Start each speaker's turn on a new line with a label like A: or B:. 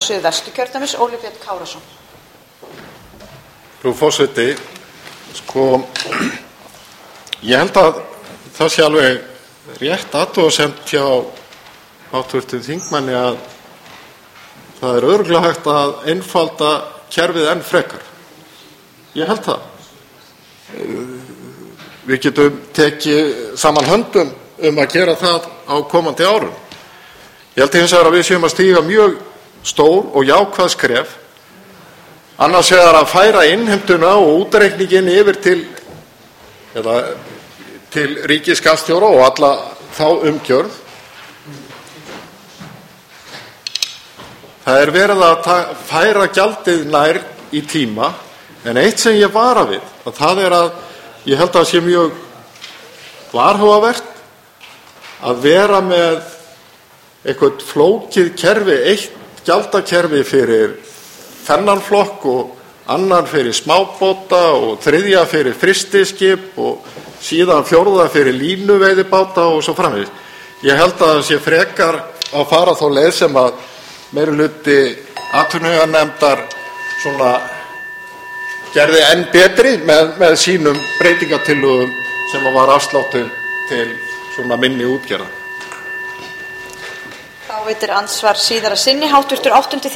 A: Suðvesturkjördæmis, Óli Björn Kárason.
B: Frú forseti, ég held að það sé alveg rétt athugasemd hjá hv. þingmanni að það er örugglega hægt að einfalda kerfið enn frekar. Ég held það. Við getum tekið saman höndum að gera það á komandi árum. Ég held hins vegar að við séum að stíga mjög stór og jákvæð skref, annars vegar að færa innheimtuna og útreikninginn yfir til ríkisskattstjóra og alla þá umgjörð. Það er verið að færa gjaldið nær í tíma, en eitt sem ég vara við, að það er að ég held að það sé mjög varhugavert að vera með eitthvað flókið kerfi, eitt gjaldakerfi fyrir þennan flokk og annan fyrir smábáta og þriðja fyrir frystiskip og síðan fjórða fyrir línuveiðibáta og svo framvegis. Ég held að það sé frekar að fara þá leið sem að meirihluti atvinnuveganefndar svona gerði enn betri með sínum breytingatillögum sem var afsláttur til svona minni útgerða.
A: Þá veitir andsvar síðara sinni hv. 8.